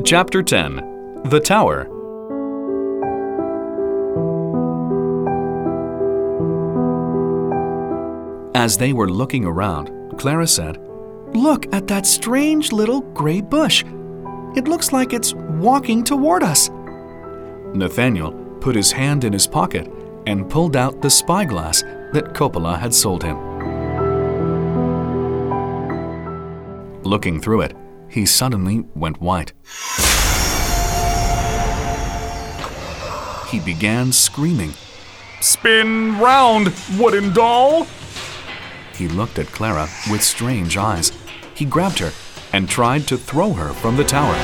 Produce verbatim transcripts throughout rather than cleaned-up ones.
Chapter ten. The Tower. As they were looking around, Clara said, "Look at that strange little gray bush. It looks like it's walking toward us." Nathaniel put his hand in his pocket and pulled out the spyglass that Coppola had sold him. Looking through it, he suddenly went white. He began screaming, "Spin round, wooden doll!" He looked at Clara with strange eyes. He grabbed her and tried to throw her from the tower.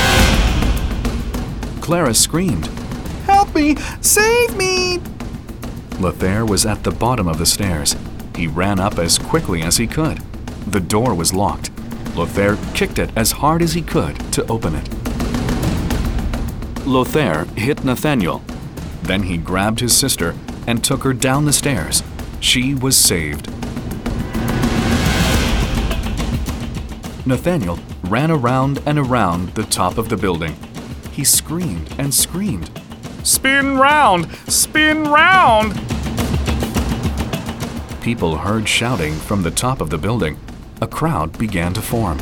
Clara screamed, "Help me! Save me!" Lothair was at the bottom of the stairs. He ran up as quickly as he could. The door was locked. Lothair kicked it as hard as he could to open it. Lothair hit Nathaniel. Then he grabbed his sister and took her down the stairs. She was saved. Nathaniel ran around and around the top of the building. He screamed and screamed, "Spin round! Spin round!" People heard shouting from the top of the building. A crowd began to form.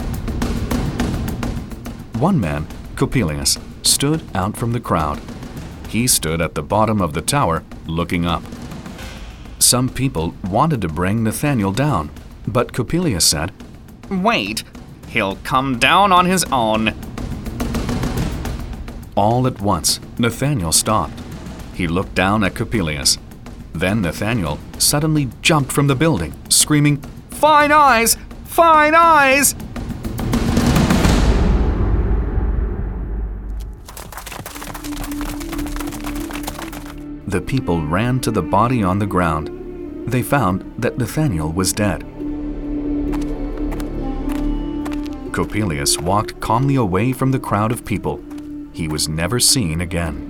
One man, Coppelius, stood out from the crowd. He stood at the bottom of the tower, looking up. Some people wanted to bring Nathaniel down, but Coppelius said, "Wait, he'll come down on his own." All at once, Nathaniel stopped. He looked down at Coppelius. Then Nathaniel suddenly jumped from the building, screaming, "Fine eyes! Fine eyes!" The people ran to the body on the ground. They found that Nathaniel was dead. Coppelius walked calmly away from the crowd of people. He was never seen again.